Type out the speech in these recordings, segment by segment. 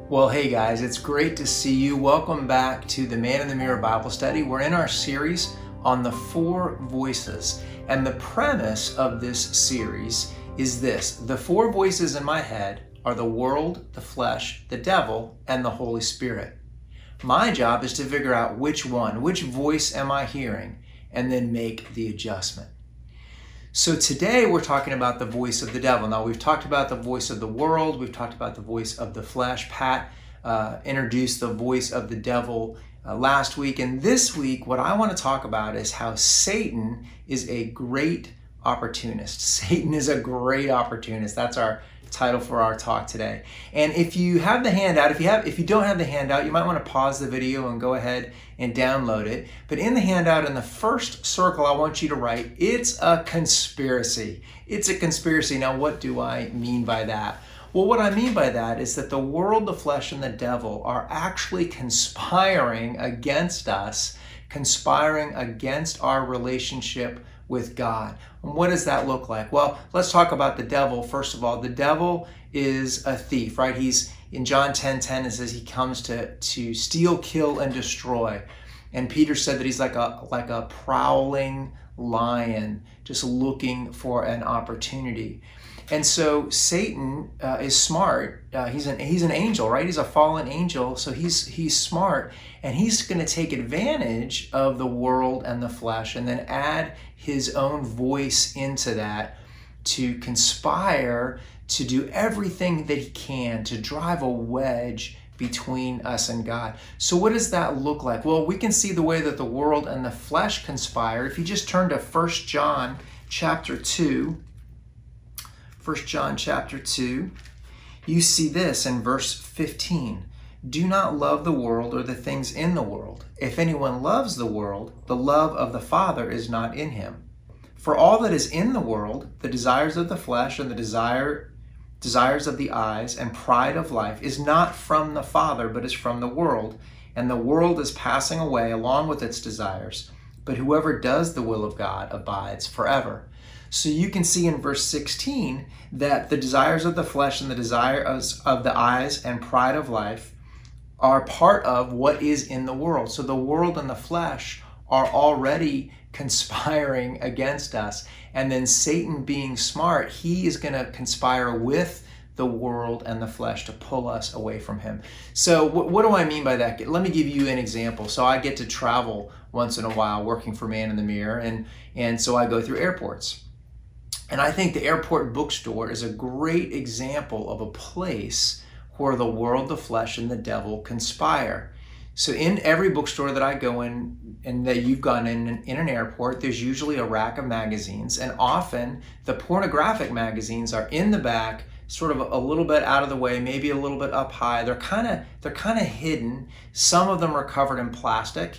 Well, hey guys, it's great to see you. Welcome back to the Man in the Mirror Bible Study. We're in our series on the four voices. And the premise of this series is this: the four voices in my head are the world, the flesh, the devil, and the Holy Spirit. My job is to figure out which voice am I hearing, and then make the adjustment. So today we're talking about the voice of the devil. Now, we've talked about the voice of the world. We've talked about the voice of the flesh. Pat introduced the voice of the devil last week. And this week, what I want to talk about is how Satan is a great opportunist. Satan is a great opportunist. That's our title for our talk today. And if you have the handout, if you don't have the handout, you might want to pause the video and go ahead and download it. But in the handout, in the first circle, I want you to write, it's a conspiracy. It's a conspiracy. Now, what do I mean by that? Well, what I mean by that is that the world, the flesh, and the devil are actually conspiring against us, conspiring against our relationship with God. And what does that look like? Well, let's talk about the devil. First of all, the devil is a thief, right? He's in John 10:10, it says he comes to steal, kill, and destroy. And Peter said that he's like a prowling lion, just looking for an opportunity. And so Satan is smart. He's an angel, right? He's a fallen angel, so he's smart, and he's going to take advantage of the world and the flesh, and then add his own voice into that to conspire to do everything that he can to drive a wedge between us and God. So what does that look like? Well, we can see the way that the world and the flesh conspire. If you just turn to 1 John chapter 2, 1 John chapter 2, you see this in verse 15. Do not love the world or the things in the world. If anyone loves the world, the love of the Father is not in him. For all that is in the world, the desires of the flesh and the desires of the eyes and pride of life, is not from the Father, but is from the world. And the world is passing away along with its desires. But whoever does the will of God abides forever. So you can see in verse 16 that the desires of the flesh and the desires of the eyes and pride of life are part of what is in the world. So the world and the flesh are already conspiring against us. And then Satan, being smart, he is going to conspire with the world and the flesh to pull us away from him. So what do I mean by that? Let me give you an example. So I get to travel once in a while working for Man in the Mirror, and so I go through airports. And I think the airport bookstore is a great example of a place where the world, the flesh, and the devil conspire. So in every bookstore that I go in and that you've gone in an airport, there's usually a rack of magazines, and often the pornographic magazines are in the back, sort of a little bit out of the way, maybe a little bit up high. They're kind of hidden. Some of them are covered in plastic.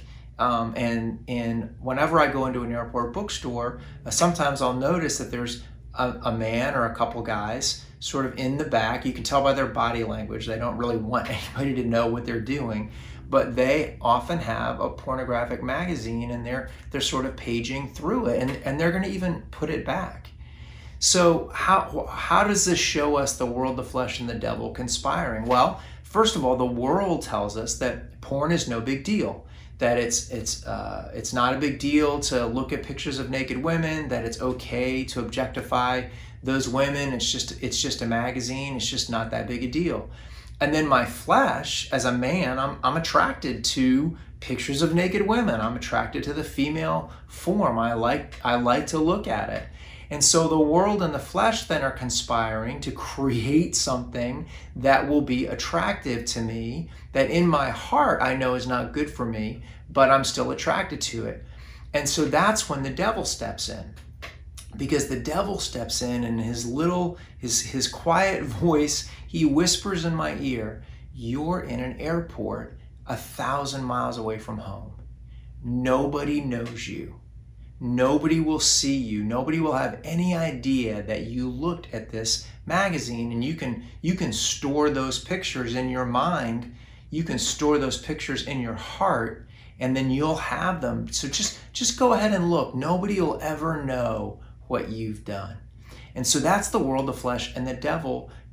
And whenever I go into an airport bookstore, sometimes I'll notice that there's a man or a couple guys sort of in the back. You can tell by their body language, they don't really want anybody to know what they're doing, but they often have a pornographic magazine, and they're sort of paging through it, and they're going to even put it back. So how does this show us the world, the flesh, and the devil conspiring? Well, first of all, the world tells us that porn is no big deal. That it's not a big deal to look at pictures of naked women, that it's okay to objectify those women. It's just a magazine. It's just not that big a deal. And then my flesh, as a man, I'm attracted to pictures of naked women. I'm attracted to the female form. I like to look at it. And so the world and the flesh then are conspiring to create something that will be attractive to me, that in my heart I know is not good for me, but I'm still attracted to it. And so that's when the devil steps in. Because the devil steps in, and his quiet voice, he whispers in my ear, you're in an airport 1,000 miles away from home. Nobody knows you. Nobody will see you. Nobody will have any idea that you looked at this magazine, and you can store those pictures in your mind. You can store those pictures in your heart, and then you'll have them. So just go ahead and look. Nobody will ever know what you've done. And so that's the world, the flesh, and the devil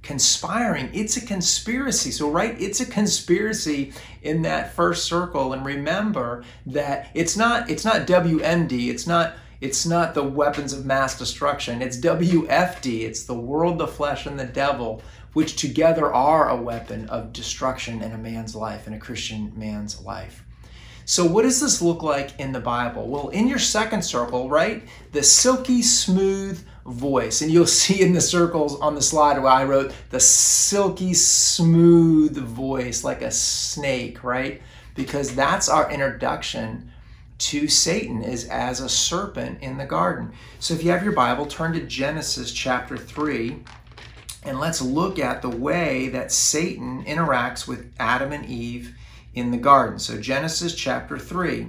conspiring. It's a conspiracy. So, right, it's a conspiracy in that first circle. And remember that it's not WMD. It's not the weapons of mass destruction. It's WFD. It's the world, the flesh, and the devil, which together are a weapon of destruction in a man's life, in a Christian man's life. So what does this look like in the Bible? Well, in your second circle, right, the silky smooth voice. And you'll see in the circles on the slide where I wrote the silky smooth voice, like a snake, right? Because that's our introduction to Satan, is as a serpent in the garden. So if you have your Bible, turn to Genesis chapter 3, and let's look at the way that Satan interacts with Adam and Eve in the garden. So Genesis chapter 3,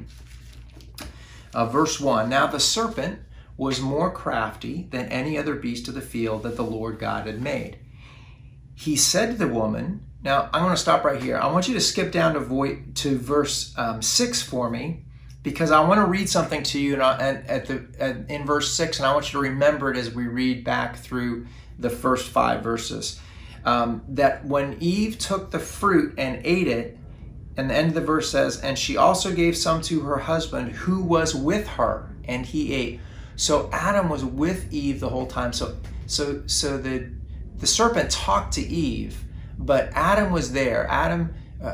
verse 1. Now the serpent was more crafty than any other beast of the field that the Lord God had made. He said to the woman, now I'm going to stop right here. I want you to skip down to verse 6 for me, because I want to read something to you in verse 6, and I want you to remember it as we read back through the first 5 verses. That when Eve took the fruit and ate it, and the end of the verse says, and she also gave some to her husband who was with her, and he ate. So Adam was with Eve the whole time. So the serpent talked to Eve, but Adam was there. Adam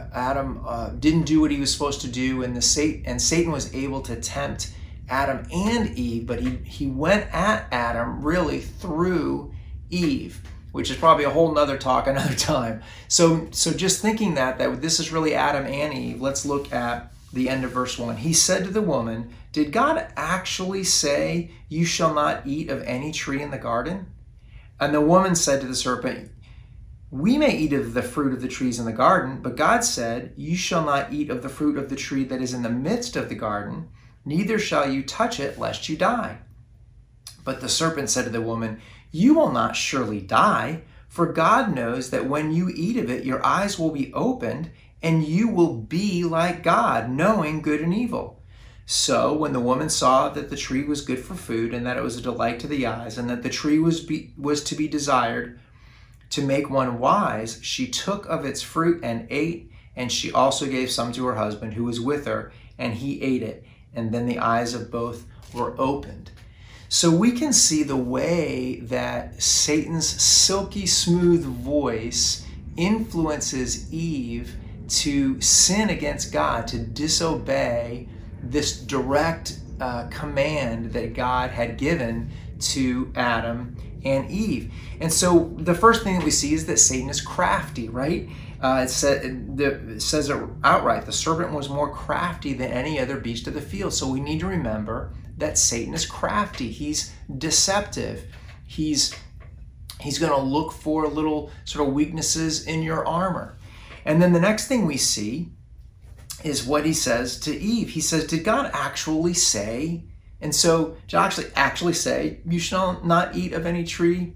didn't do what he was supposed to do, and Satan was able to tempt Adam and Eve, but he went at Adam really through Eve, which is probably a whole nother talk another time. So just thinking that this is really Adam and Eve, let's look at the end of verse 1. He said to the woman, did God actually say, you shall not eat of any tree in the garden? And the woman said to the serpent, we may eat of the fruit of the trees in the garden, but God said, you shall not eat of the fruit of the tree that is in the midst of the garden, neither shall you touch it, lest you die. But the serpent said to the woman, you will not surely die, for God knows that when you eat of it, your eyes will be opened, and you will be like God, knowing good and evil. So when the woman saw that the tree was good for food, and that it was a delight to the eyes, and that the tree was to be desired to make one wise, she took of its fruit and ate, and she also gave some to her husband who was with her, and he ate it. And then the eyes of both were opened. So we can see the way that Satan's silky smooth voice influences Eve to sin against God, to disobey this direct command that God had given to Adam and Eve. And so the first thing that we see is that Satan is crafty, right? It says it outright. The serpent was more crafty than any other beast of the field. So we need to remember that Satan is crafty. He's deceptive. He's going to look for little sort of weaknesses in your armor. And then the next thing we see is what he says to Eve. He says, did God actually say? And so to actually say, you shall not eat of any tree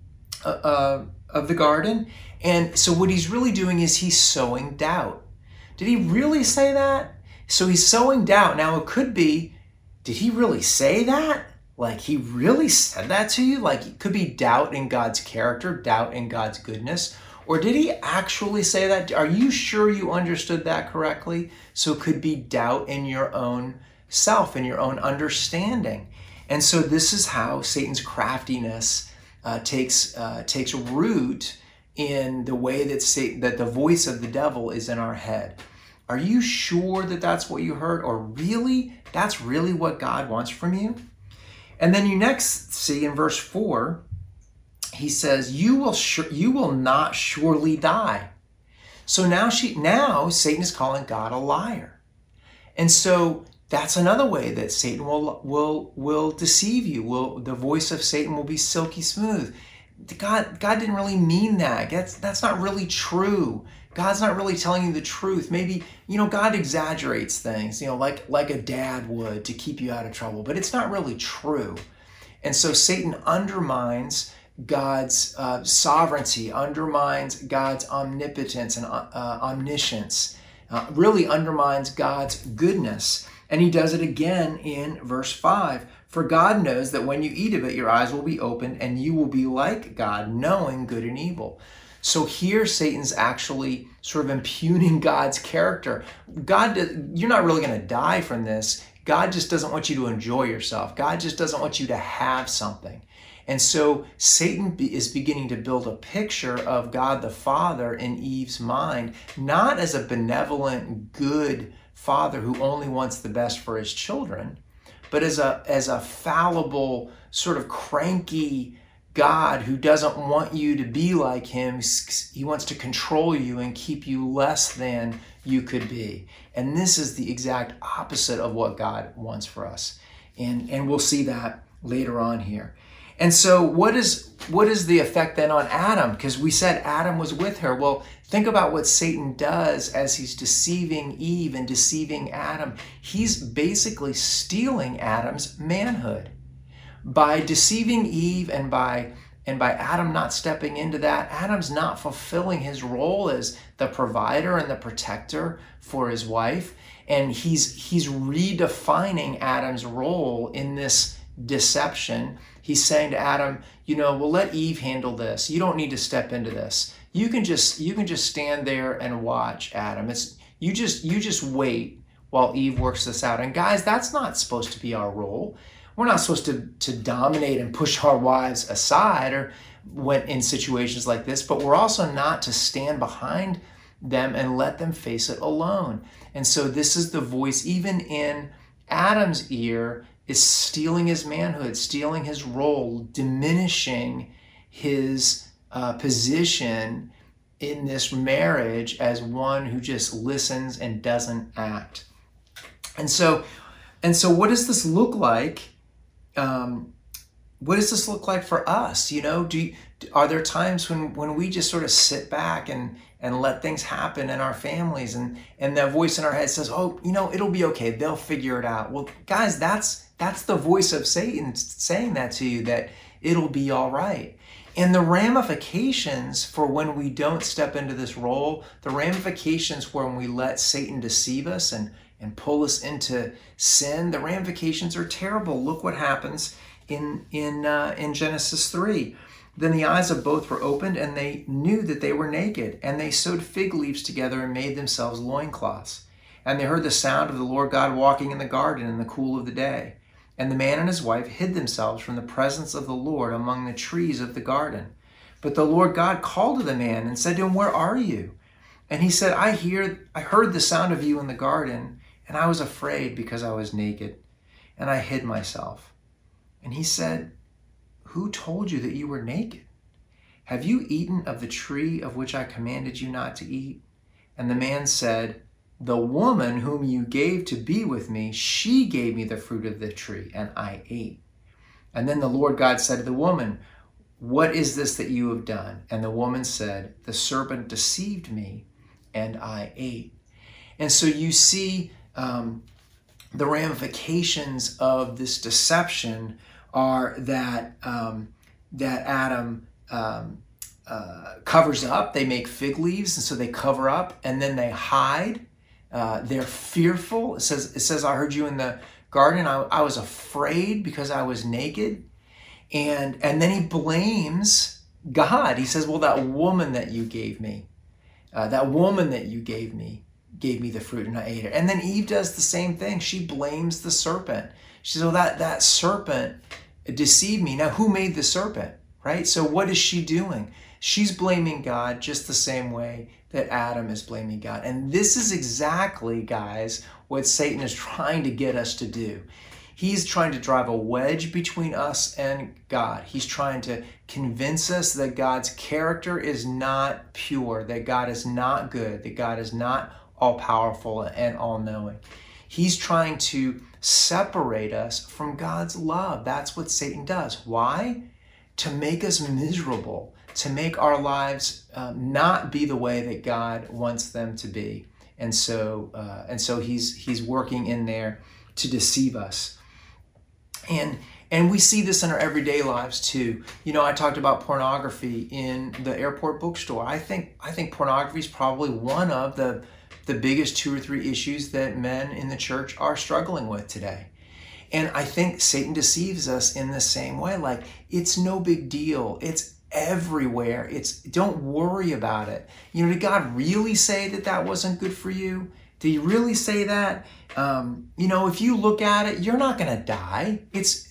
of the garden. And so what he's really doing is he's sowing doubt. Did he really say that? So he's sowing doubt. Now it could be, did he really say that? Like he really said that to you? Like it could be doubt in God's character, doubt in God's goodness. Or did he actually say that? Are you sure you understood that correctly? So it could be doubt in your own self, in your own understanding. And so this is how Satan's craftiness takes root in the way that the voice of the devil is in our head. Are you sure that that's what you heard? Or really, that's really what God wants from you? And then you next see in verse 4, he says, you will not surely die. So now Satan is calling God a liar. And so that's another way that Satan will deceive you. The voice of Satan will be silky smooth. God didn't really mean that. That's not really true. God's not really telling you the truth. Maybe, God exaggerates things, like a dad would to keep you out of trouble, but it's not really true. And so Satan undermines God's sovereignty, undermines God's omnipotence and omniscience, really undermines God's goodness. And he does it again in verse 5. For God knows that when you eat of it, your eyes will be opened and you will be like God, knowing good and evil. So here Satan's actually sort of impugning God's character. You're not really going to die from this. God just doesn't want you to enjoy yourself. God just doesn't want you to have something. And so Satan is beginning to build a picture of God the Father in Eve's mind, not as a benevolent, good father who only wants the best for his children, but as a fallible, sort of cranky God who doesn't want you to be like him. He wants to control you and keep you less than you could be. And this is the exact opposite of what God wants for us. And we'll see that later on here. And so what is the effect then on Adam? Because we said Adam was with her. Well, think about what Satan does as he's deceiving Eve and deceiving Adam. He's basically stealing Adam's manhood. By deceiving Eve and by Adam not stepping into that, Adam's not fulfilling his role as the provider and the protector for his wife. And he's redefining Adam's role in this deception. He's saying to Adam, well, let Eve handle this. You don't need to step into this. You can just stand there and watch, Adam. You just wait while Eve works this out. And guys, that's not supposed to be our role. We're not supposed to dominate and push our wives aside or when in situations like this, but we're also not to stand behind them and let them face it alone. And so this is the voice, even in Adam's ear, is stealing his manhood, stealing his role, diminishing his position in this marriage as one who just listens and doesn't act. And so what does this look like? What does this look like for us? Are there times when we just sort of sit back and let things happen in our families and that voice in our head says, it'll be okay. They'll figure it out. Well, guys, that's the voice of Satan saying that to you, that it'll be all right. And the ramifications for when we don't step into this role, the ramifications when we let Satan deceive us and pull us into sin, the ramifications are terrible. Look what happens in Genesis 3. Then the eyes of both were opened, and they knew that they were naked, and they sewed fig leaves together and made themselves loincloths. And they heard the sound of the Lord God walking in the garden in the cool of the day. And the man and his wife hid themselves from the presence of the Lord among the trees of the garden. But the Lord God called to the man and said to him, "Where are you?" And he said, I heard the sound of you in the garden, and I was afraid because I was naked, and I hid myself. And he said, "Who told you that you were naked? Have you eaten of the tree of which I commanded you not to eat?" And the man said, "The woman whom you gave to be with me, she gave me the fruit of the tree, and I ate." And then the Lord God said to the woman, "What is this that you have done?" And the woman said, "The serpent deceived me, and I ate." And so you see the ramifications of this deception are that Adam covers up. They make fig leaves, and so they cover up, and then they hide. They're fearful. It says, "I heard you in the garden. I was afraid because I was naked." And then he blames God. He says, "Well, that woman that you gave me, gave me the fruit, and I ate it." And then Eve does the same thing. She blames the serpent. She says, "Well, that serpent deceived me." Now, who made the serpent, right? So what is she doing? She's blaming God just the same way that Adam is blaming God. And this is exactly, guys, what Satan is trying to get us to do. He's trying to drive a wedge between us and God. He's trying to convince us that God's character is not pure, that God is not good, that God is not all-powerful and all-knowing. He's trying to separate us from God's love. That's what Satan does. Why? To make us miserable, to make our lives not be the way that God wants them to be. And so he's working in there to deceive us. And we see this in our everyday lives too. I talked about pornography in the airport bookstore. I think pornography is probably one of the biggest 2 or 3 issues that men in the church are struggling with today. And I think Satan deceives us in the same way. Like, it's no big deal. It's everywhere. Don't worry about it. Did God really say that wasn't good for you? Did he really say that? If you look at it, you're not going to die.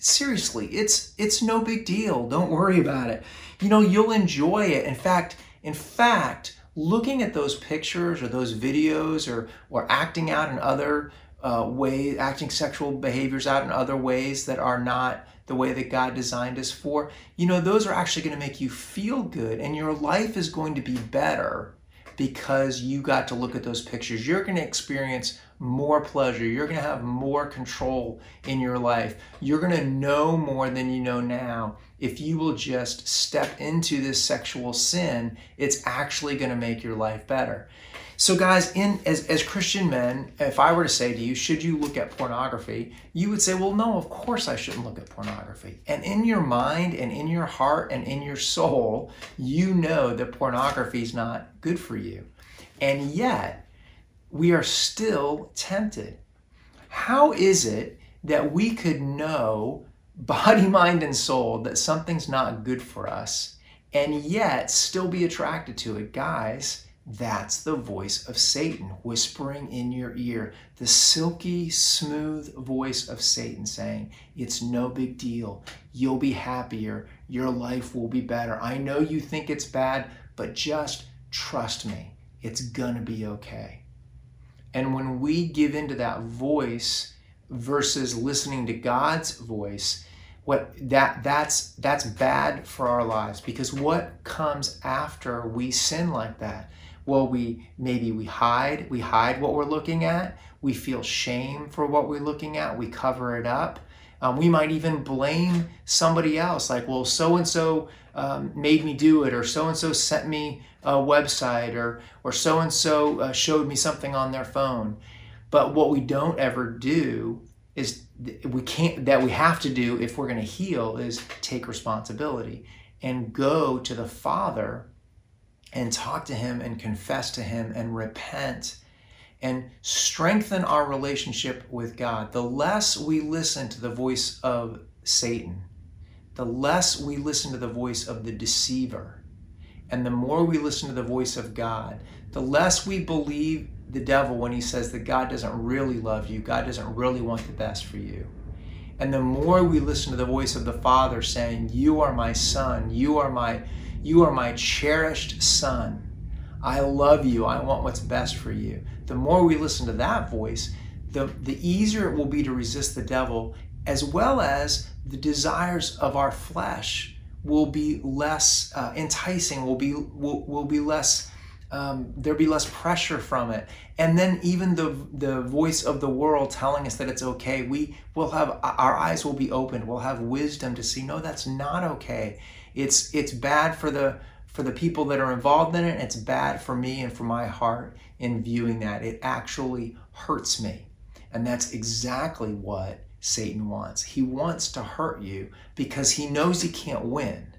It's no big deal. Don't worry about it. You'll enjoy it. In fact, looking at those pictures or those videos or acting out in other ways, acting sexual behaviors out in other ways that are not the way that God designed us for, those are actually going to make you feel good, and your life is going to be better because you got to look at those pictures. You're going to experience more pleasure. You're going to have more control in your life. You're going to know more than you know now. If you will just step into this sexual sin, it's actually going to make your life better. So guys, as Christian men, if I were to say to you, should you look at pornography? You would say, well, no, of course I shouldn't look at pornography. And in your mind and in your heart and in your soul, you know that pornography is not good for you. And yet, we are still tempted. How is it that we could know body, mind, and soul that something's not good for us and yet still be attracted to it? Guys, that's the voice of Satan whispering in your ear, the silky, smooth voice of Satan saying, it's no big deal. You'll be happier. Your life will be better. I know you think it's bad, but just trust me. It's gonna be okay. And when we give into that voice versus listening to God's voice, that's bad for our lives, because what comes after we sin like that? Well, we hide what we're looking at. We feel shame for what we're looking at. We cover it up. We might even blame somebody else, like, well, so-and-so made me do it, or so-and-so sent me a website, or so-and-so showed me something on their phone. But what we don't ever do is we have to do if we're going to heal is take responsibility and go to the Father and talk to him and confess to him and repent and strengthen our relationship with God. The less we listen to the voice of Satan, the less we listen to the voice of the deceiver, and the more we listen to the voice of God, the less we believe the devil when he says that God doesn't really love you, God doesn't really want the best for you. And the more we listen to the voice of the Father saying, you are my son, you are my cherished son. I love you. I want what's best for you. The more we listen to that voice, the easier it will be to resist the devil, as well as the desires of our flesh will be less enticing, will be less, there'll be less pressure from it. And then even the voice of the world telling us that it's okay, our eyes will be opened. We'll have wisdom to see, no, that's not okay. It's bad for the people that are involved in it, and it's bad for me and for my heart in viewing that. It actually hurts me. And that's exactly what Satan wants. He wants to hurt you because he knows he can't win.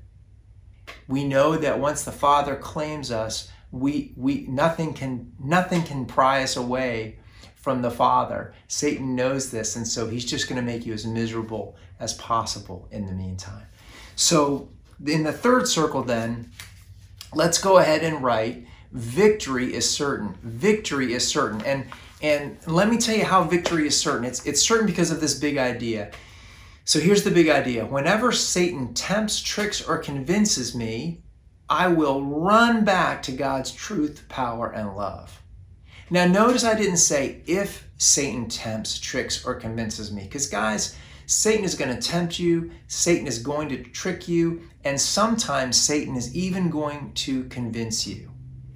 We know that once the Father claims us, nothing can pry us away from the Father. Satan knows this, and so he's just going to make you as miserable as possible in the meantime. So in the third circle then, let's go ahead and write, victory is certain. Victory is certain. And let me tell you how victory is certain. It's certain because of this big idea. So here's the big idea. Whenever Satan tempts, tricks, or convinces me, I will run back to God's truth, power, and love. Now notice I didn't say if Satan tempts, tricks, or convinces me. Because guys, Satan is going to tempt you, Satan is going to trick you, and sometimes Satan is even going to convince you.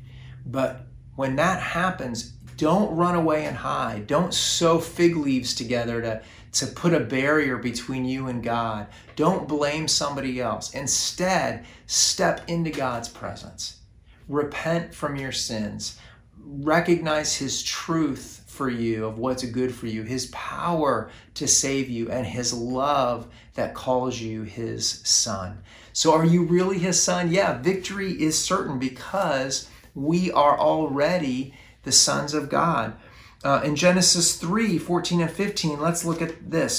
But when that happens, don't run away and hide. Don't sew fig leaves together to put a barrier between you and God. Don't blame somebody else. Instead, step into God's presence. Repent from your sins. Recognize his truth for you of what's good for you, his power to save you, and his love that calls you his son. So are you really his son? Yeah, victory is certain because we are already the sons of God. In Genesis 3:14 and 15, let's look at this.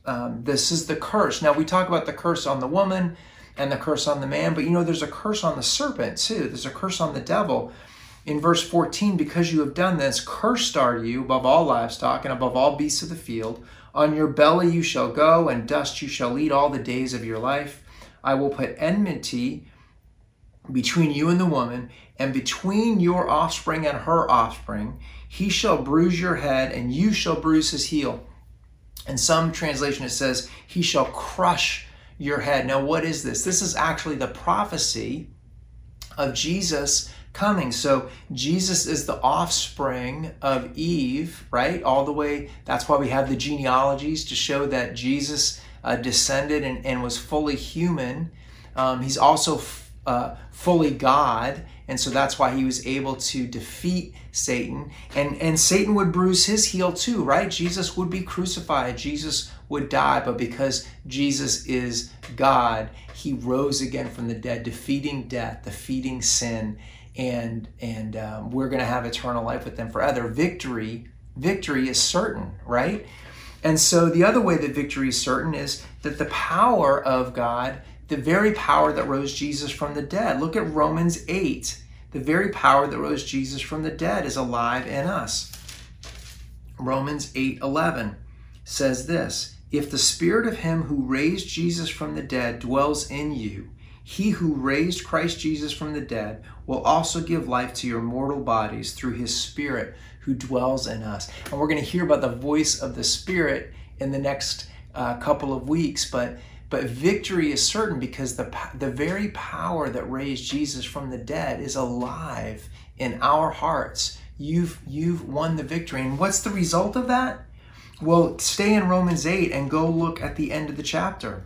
this is the curse. Now we talk about the curse on the woman and the curse on the man, but there's a curse on the serpent too. There's a curse on the devil. In verse 14, because you have done this, cursed are you above all livestock and above all beasts of the field. On your belly you shall go, and dust you shall eat all the days of your life. I will put enmity between you and the woman, and between your offspring and her offspring. He shall bruise your head, and you shall bruise his heel. In some translation it says, he shall crush your head. Now what is this? This is actually the prophecy of Jesus coming. So Jesus is the offspring of Eve, right? All the way, that's why we have the genealogies to show that Jesus descended and was fully human. He's also fully God, and so that's why he was able to defeat Satan. And Satan would bruise his heel too, right? Jesus would be crucified. Jesus would die, but because Jesus is God, he rose again from the dead, defeating death, defeating sin, and we're going to have eternal life with them forever. Victory is certain, right? And so the other way that victory is certain is that the power of God, the very power that rose Jesus from the dead. Look at Romans 8. The very power that rose Jesus from the dead is alive in us. Romans 8:11 says this, if the spirit of him who raised Jesus from the dead dwells in you, he who raised Christ Jesus from the dead will also give life to your mortal bodies through his spirit who dwells in us. And we're going to hear about the voice of the Spirit in the next couple of weeks, but victory is certain because the very power that raised Jesus from the dead is alive in our hearts. You've won the victory. And what's the result of that? Well, stay in Romans 8 and go look at the end of the chapter.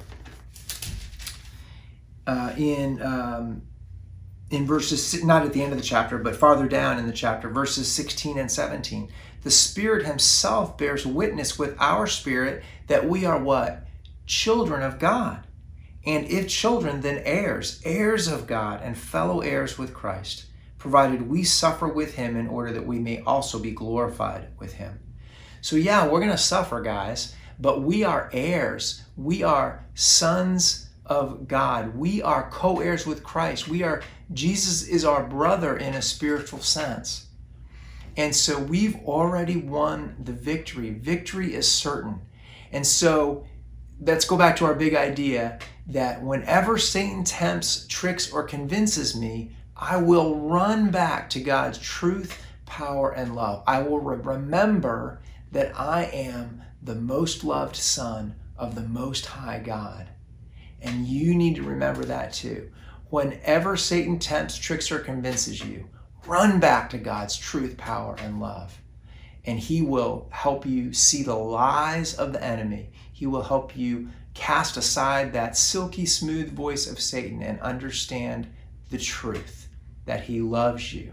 In verses, not at the end of the chapter, but farther down in the chapter, verses 16 and 17. The Spirit himself bears witness with our spirit that we are what? Children of God. And if children, then heirs, heirs of God and fellow heirs with Christ, provided we suffer with him in order that we may also be glorified with him. So yeah, we're going to suffer, guys, but we are heirs. We are sons of God. We are co-heirs with Christ. Jesus is our brother in a spiritual sense. And so we've already won the victory. Victory is certain. And so let's go back to our big idea that whenever Satan tempts, tricks, or convinces me, I will run back to God's truth, power, and love. I will remember that I am the most loved son of the Most High God. And you need to remember that too. Whenever Satan tempts, tricks, or convinces you, run back to God's truth, power, and love. And he will help you see the lies of the enemy. He will help you cast aside that silky smooth voice of Satan and understand the truth that he loves you.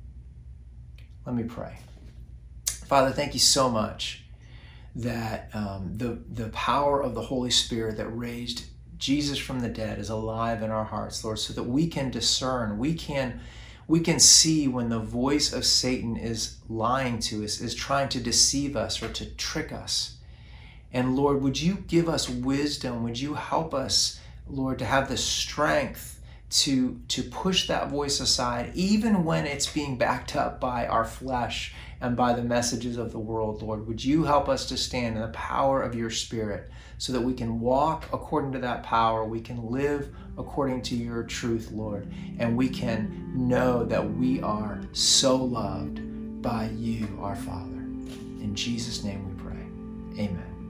Let me pray. Father, thank you so much that the power of the Holy Spirit that raised Jesus from the dead is alive in our hearts, Lord, so that we can discern, we can see when the voice of Satan is lying to us, is trying to deceive us or to trick us. And Lord, would you give us wisdom? Would you help us, Lord, to have the strength to push that voice aside, even when it's being backed up by our flesh and by the messages of the world, Lord? Would you help us to stand in the power of your Spirit so that we can walk according to that power, we can live according to your truth, Lord, and we can know that we are so loved by you, our Father. In Jesus' name we pray. Amen.